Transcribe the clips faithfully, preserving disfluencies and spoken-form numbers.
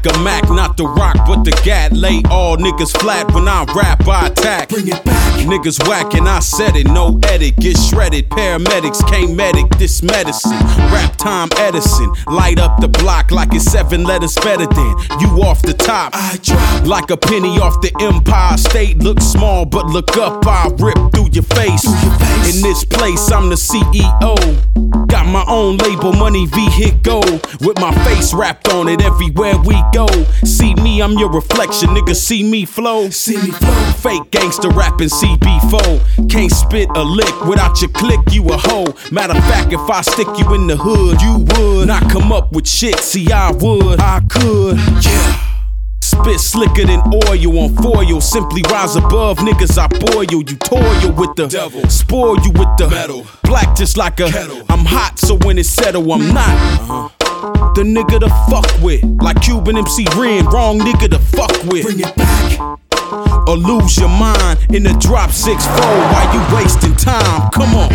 a Mac, not the rock, but the gat. Lay all niggas flat when I rap, I attack. Bring it back. Niggas whack and I said it, no edit, get shredded. Paramedics can't medic this medicine. Rap time Edison, light up the block like it's seven letters better than you off the top. I drop like a penny off the Empire State. Look small, but look up, I rip through your face. Through your face. In this place, I'm the C E O. Got my own label, money vehicle. With my face wrapped on it everywhere we go. See me, I'm your reflection, nigga, see me flow. See me flow. Fake gangster rapping C B four. Can't spit a lick without your click, you a hoe. Matter of fact, if I stick you in the hood, you would not come up with shit, see I would, I could, yeah. Spit slicker than oil on foil. Simply rise above niggas I boil. You toil with the devil, spoil you with the metal. Black just like a kettle. I'm hot, so when it settle, I'm not uh-huh. the nigga to fuck with. Like Cuban M C Ren, wrong nigga to fuck with. Bring it back. Or lose your mind in the drop six fold while you wasting time. Come on.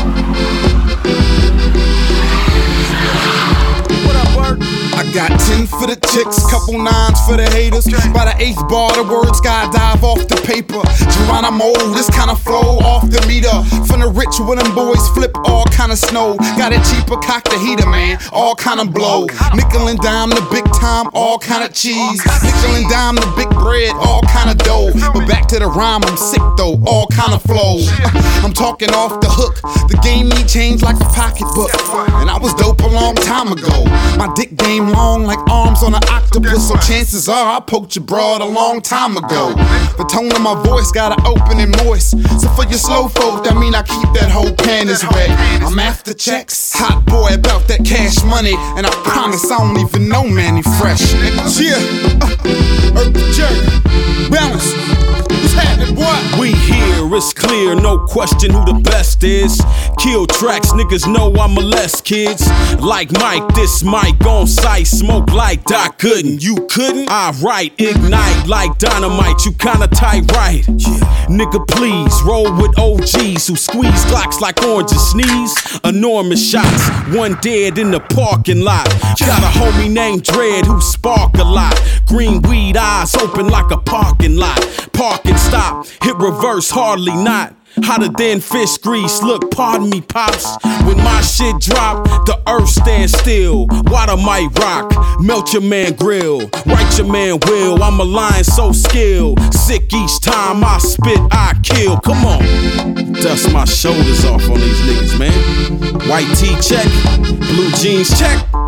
What up, Bert? I got ten for the chicks, couple nines for the haters. By the eighth bar, the words skydive off the paper. Geronimo, this kind of flow off the meter. From the rich when them boys flip all kind of snow. Got it cheaper, cock the heater, man, all kind of blow. Nickel and dime, the big time, all kind of cheese. Nickel and dime, the big bread, all kind of dough. But back to the rhyme, I'm sick though, all kind of flow. I'm talking off the hook, the game need change like a pocketbook. And I was dope a long time ago. My dick game long like arms on an octopus, so chances are I poked your broad a long time ago. The tone of my voice got an open and moist, so for your slow folk, that mean I keep that whole panties wet. I'm after checks, hot boy about that cash money, and I promise I don't even know Manny Fresh. Yeah, uh, Earth Jerk, balance, what's happening, boy? We here, it's clear, no question who the best is. Kill tracks, niggas know I molest kids. Like Mike, this mic on sight, smoke like Doc Gooden. You couldn't? I write, ignite like dynamite. You kinda tight, right? Yeah. Nigga, please roll with O Gs who squeeze Glocks like oranges, sneeze. Enormous shots, one dead in the parking lot. Got a homie named Dread who spark a lot. Green weed eyes open like a parking lot. Park and stop, hit reverse, hardly not. Hotter than fish grease, look, pardon me, pops. When my shit drop, the earth stands still. Water might rock, melt your man grill. Write your man will, I'm a lion so skilled. Sick each time I spit, I kill. Come on, dust my shoulders off on these niggas, man. White tee check, blue jeans check.